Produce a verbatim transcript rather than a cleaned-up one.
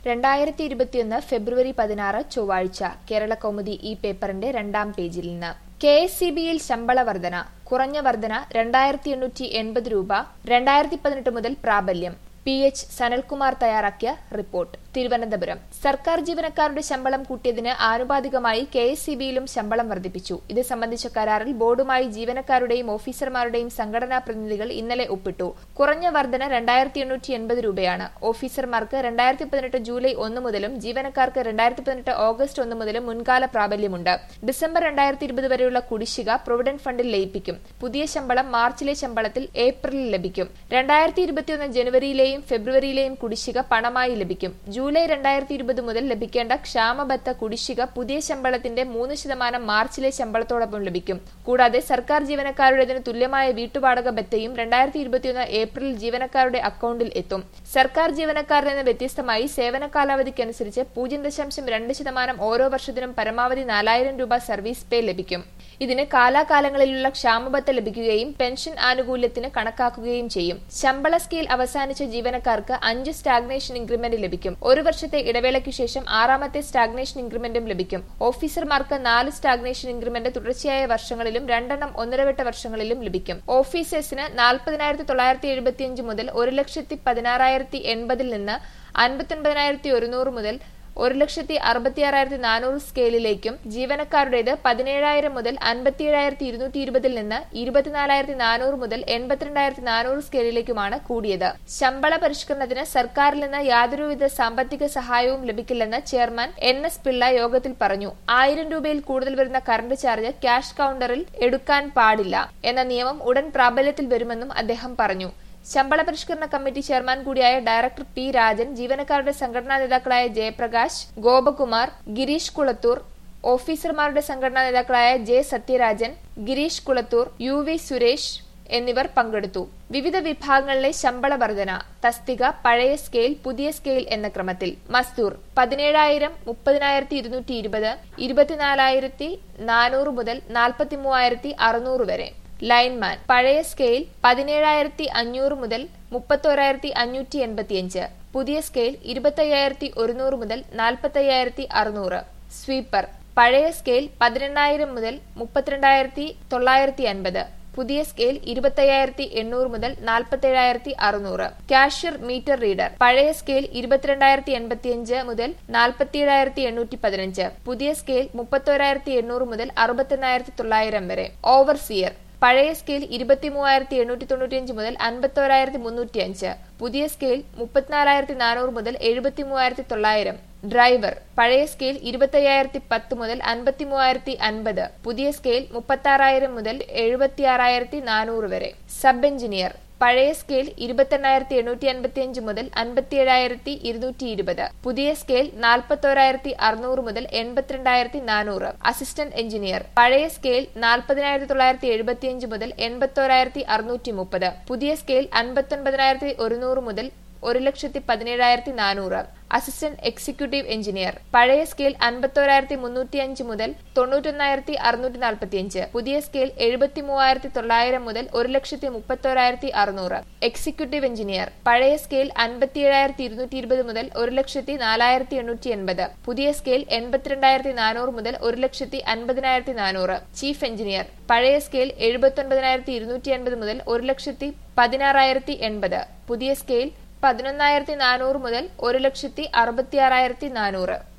രണ്ടായിരത്തി ഇരുപത്തിയൊന്ന് ഫെബ്രുവരി പതിനാറ് ചൊവ്വാഴ്ച കേരളകൗമുദി ഈ പേപ്പറിന്റെ രണ്ടാം പേജിൽ നിന്ന് കെ എസ് ഇ ബിയിൽ ശമ്പള വർധന കുറഞ്ഞ വർധന രണ്ടായിരത്തി എണ്ണൂറ്റി എൺപത് രൂപ രണ്ടായിരത്തി പതിനെട്ട് മുതൽ പ്രാബല്യം. പി എച്ച് സനൽകുമാർ തയ്യാറാക്കിയ റിപ്പോർട്ട്. തിരുവനന്തപുരം സർക്കാർ ജീവനക്കാരുടെ ശമ്പളം കൂട്ടിയതിന് ആനുപാതികമായി കെ എസ് ഇ ബിയിലും ശമ്പളം വർദ്ധിപ്പിച്ചു. ഇത് സംബന്ധിച്ച കരാറിൽ ബോർഡുമായി ജീവനക്കാരുടെയും ഓഫീസർമാരുടെയും സംഘടനാ പ്രതിനിധികൾ ഇന്നലെ ഒപ്പിട്ടു. കുറഞ്ഞ വർധന രണ്ടായിരത്തി എണ്ണൂറ്റി എൺപത് രൂപയാണ്. ഓഫീസർമാർക്ക് രണ്ടായിരത്തി പതിനെട്ട് ജൂലൈ ഒന്ന് മുതലും ജീവനക്കാർക്ക് രണ്ടായിരത്തി പതിനെട്ട് ഓഗസ്റ്റ് ഒന്ന് മുതലും മുൻകാല പ്രാബല്യമുണ്ട്. ഡിസംബർ രണ്ടായിരത്തി ഇരുപത് വരെയുള്ള കുടിശ്ശിക പ്രൊവിഡന്റ് ഫണ്ടിൽ ലയിപ്പിക്കും. പുതിയ ശമ്പളം മാർച്ചിലെ ശമ്പളത്തിൽ ഏപ്രിലിൽ ലഭിക്കും. രണ്ടായിരത്തി ഇരുപത്തിയൊന്ന് ജനുവരിയിലെയും ഫെബ്രുവരിയിലെയും കുടിശ്ശിക പണമായി ലഭിക്കും. ജൂലൈ രണ്ടായിരത്തി ഇരുപത് മുതൽ ലഭിക്കേണ്ട ക്ഷാമബത്ത കുടിശ്ശിക പുതിയ ശമ്പളത്തിന്റെ മൂന്ന് ശതമാനം മാർച്ചിലെ ശമ്പളത്തോടൊപ്പം ലഭിക്കും. കൂടാതെ സർക്കാർ ജീവനക്കാരുടേതിന് തുല്യമായ വീട്ടുവാടക ബത്തയും രണ്ടായിരത്തി ഇരുപത്തിയൊന്ന് ഏപ്രിലിൽ ജീവനക്കാരുടെ അക്കൌണ്ടിൽ എത്തും. സർക്കാർ ജീവനക്കാരിൽ നിന്ന് വ്യത്യസ്തമായി സേവന കാലാവധിക്കനുസരിച്ച് പൂജ്യം ദശാംശം രണ്ട് ശതമാനം ഓരോ വർഷത്തിനും പരമാവധി നാലായിരം രൂപ സർവീസ് പേ ലഭിക്കും. ഇതിന് കാലാകാലങ്ങളിലുള്ള ക്ഷാമബത്ത ലഭിക്കുകയും പെൻഷൻ ആനുകൂല്യത്തിന് കണക്കാക്കുകയും ചെയ്യും. ശമ്പള സ്കെയിൽ അവസാനിച്ച ജീവനക്കാർക്ക് അഞ്ച് സ്റ്റാഗ്നേഷൻ ഇൻക്രിമെന്റ് ലഭിക്കും. ഒരു വർഷത്തെ ഇടവേളയ്ക്ക് ശേഷം ആറാമത്തെ സ്റ്റാഗ്നേഷൻ ഇൻക്രിമെന്റും ലഭിക്കും. ഓഫീസർമാർക്ക് നാല് സ്റ്റാഗ്നേഷൻ ഇൻക്രിമെന്റ് തുടർച്ചയായ വർഷങ്ങളിലും രണ്ടെണ്ണം ഒന്നരവട്ട വർഷങ്ങളിലും ലഭിക്കും. ഓഫീസേഴ്സിന് നാൽപ്പതിനായിരത്തി തൊള്ളായിരത്തി എഴുപത്തിയഞ്ച് മുതൽ ഒരു ലക്ഷത്തി പതിനാറായിരത്തി എൺപതിൽ നിന്ന് അൻപത്തൊൻപതിനായിരത്തി ഒരുന്നൂറ് മുതൽ ഒരു ലക്ഷത്തി അറുപത്തിയാറായിരത്തി നാനൂറ് സ്കെയിലിലേക്കും ജീവനക്കാരുടേത് പതിനേഴായിരം മുതൽ അൻപത്തിയേഴായിരത്തി ഇരുന്നൂറ്റി ഇരുപതിൽ നിന്ന് ഇരുപത്തിനാലായിരത്തി നാനൂറ് മുതൽ എൺപത്തിരണ്ടായിരത്തി നാനൂറ് സ്കെയിലിലേക്കുമാണ് കൂടിയത്. ശമ്പള പരിഷ്കരണത്തിന് സർക്കാരിൽ നിന്ന് യാതൊരുവിധ സാമ്പത്തിക സഹായവും ലഭിക്കില്ലെന്ന് ചെയർമാൻ എൻ എസ് പിള്ള യോഗത്തിൽ പറഞ്ഞു. ആയിരം രൂപയിൽ കൂടുതൽ വരുന്ന കറന്റ് ചാർജ് ക്യാഷ് കൌണ്ടറിൽ എടുക്കാൻ പാടില്ല എന്ന നിയമം ഉടൻ പ്രാബല്യത്തിൽ വരുമെന്നും അദ്ദേഹം പറഞ്ഞു. ശമ്പള പരിഷ്കരണ കമ്മിറ്റി ചെയർമാൻ കൂടിയായ ഡയറക്ടർ പി രാജൻ, ജീവനക്കാരുടെ സംഘടനാ നേതാക്കളായ ജയപ്രകാശ്, ഗോപകുമാർ, ഗിരീഷ് കുളത്തൂർ, ഓഫീസർമാരുടെ സംഘടനാ നേതാക്കളായ J Sathyarajan, Girish Kulathoor, U V Suresh എന്നിവർ പങ്കെടുത്തു. വിവിധ വിഭാഗങ്ങളിലെ ശമ്പള വർധന. തസ്തിക പഴയ സ്കെയിൽ പുതിയ സ്കെയിൽ എന്ന ക്രമത്തിൽ. മസ്ദൂർ പതിനേഴായിരം മുപ്പതിനായിരത്തി ഇരുന്നൂറ്റി ഇരുപത് ഇരുപത്തിനാലായിരത്തി നാനൂറ് മുതൽ നാൽപ്പത്തി മൂവായിരത്തി അറുന്നൂറ് വരെ. ലൈൻമാൻ പഴയ സ്കെയിൽ പതിനേഴായിരത്തി അഞ്ഞൂറ് മുതൽ മുപ്പത്തോരായിരത്തി അഞ്ഞൂറ്റി എൺപത്തിയഞ്ച്. പുതിയ സ്കെയിൽ ഇരുപത്തയ്യായിരത്തി ഒരുന്നൂറ് മുതൽ നാൽപ്പത്തയ്യായിരത്തി അറുന്നൂറ്. സ്വീപ്പർ പഴയ സ്കെയിൽ പതിനെണ്ണായിരം മുതൽ മുപ്പത്തിരണ്ടായിരത്തി തൊള്ളായിരത്തി അൻപത്. പുതിയ സ്കെയിൽ ഇരുപത്തയ്യായിരത്തി എണ്ണൂറ് മുതൽ നാൽപ്പത്തേഴായിരത്തി അറുന്നൂറ്. കാഷ്യർ മീറ്റർ റീഡർ പഴയ സ്കെയിൽ ഇരുപത്തിരണ്ടായിരത്തി എൺപത്തിയഞ്ച് മുതൽ നാൽപ്പത്തിയേഴായിരത്തി എണ്ണൂറ്റി പതിനഞ്ച്. പുതിയ സ്കെയിൽ മുപ്പത്തോരായിരത്തി എണ്ണൂറ് മുതൽ അറുപത്തെണ്ണായിരത്തി തൊള്ളായിരം വരെ. ഓവർസിയർ പഴയ സ്കെയിൽ ഇരുപത്തി മൂവായിരത്തി എണ്ണൂറ്റി തൊണ്ണൂറ്റിയഞ്ച് മുതൽ അൻപത്തോരായിരത്തി മുന്നൂറ്റി അഞ്ച്. പുതിയ സ്കെയിൽ മുപ്പത്തിനാലായിരത്തി നാനൂറ് മുതൽ എഴുപത്തി മൂവായിരത്തി തൊള്ളായിരം. ഡ്രൈവർ പഴയ സ്കെയിൽ ഇരുപത്തയ്യായിരത്തി പത്ത് മുതൽ അൻപത്തി മൂവായിരത്തി അൻപത്. പുതിയ സ്കെയിൽ മുപ്പത്താറായിരം മുതൽ എഴുപത്തിയാറായിരത്തി നാനൂറ് വരെ. സബ് എഞ്ചിനീയർ പഴയ സ്കെയിൽ ഇരുപത്തെണ്ണായിരത്തി എണ്ണൂറ്റി അൻപത്തിയഞ്ച് മുതൽ അൻപത്തിയേഴായിരത്തി ഇരുന്നൂറ്റി ഇരുപത്. പുതിയ സ്കെയിൽ നാൽപ്പത്തോരായിരത്തി അറുന്നൂറ് മുതൽ എൺപത്തിരണ്ടായിരത്തി നാനൂറ്. അസിസ്റ്റന്റ് എഞ്ചിനീയർ പഴയ സ്കെയിൽ നാൽപ്പതിനായിരത്തി തൊള്ളായിരത്തി എഴുപത്തിയഞ്ച് മുതൽ എൺപത്തോരായിരത്തി അറുന്നൂറ്റി മുപ്പത്. പുതിയ സ്കെയിൽ അൻപത്തൊൻപതിനായിരത്തി ഒരുന്നൂറ് മുതൽ ഒരു ലക്ഷത്തി പതിനേഴായിരത്തി നാനൂറ്. അസിസ്റ്റന്റ് എക്സിക്യൂട്ടീവ് എഞ്ചിനീയർ പഴയ സ്കെയിൽ അൻപത്തോരായിരത്തി മുന്നൂറ്റി അഞ്ച് മുതൽ തൊണ്ണൂറ്റൊന്നായിരത്തി അറുന്നൂറ്റി നാൽപ്പത്തിയഞ്ച്. പുതിയ സ്കെയിൽ എഴുപത്തി മൂവായിരത്തി തൊള്ളായിരം മുതൽ ഒരു ലക്ഷത്തി മുപ്പത്തോരായിരത്തി അറുന്നൂറ്. എക്സിക്യൂട്ടീവ് എഞ്ചിനീയർ പഴയ സ്കെയിൽ അൻപത്തിയേഴായിരത്തി ഇരുന്നൂറ്റി ഇരുപത് മുതൽ ഒരു ലക്ഷത്തി നാലായിരത്തി എണ്ണൂറ്റി എൺപത്. പുതിയ സ്കെയിൽ എൺപത്തിരണ്ടായിരത്തി നാനൂറ് മുതൽ ഒരു ലക്ഷത്തി അൻപതിനായിരത്തി നാനൂറ്. ചീഫ് എഞ്ചിനീയർ പഴയ സ്കെയിൽ എഴുപത്തൊൻപതിനായിരത്തി ഇരുന്നൂറ്റി അൻപത് മുതൽ ഒരു ലക്ഷത്തി പതിനാറായിരത്തി എൺപത്. പുതിയ സ്കെയിൽ പതിനൊന്നായിരത്തി നാനൂറ് മുതൽ ഒരു ലക്ഷത്തി അറുപത്തിയാറായിരത്തി നാനൂറ്.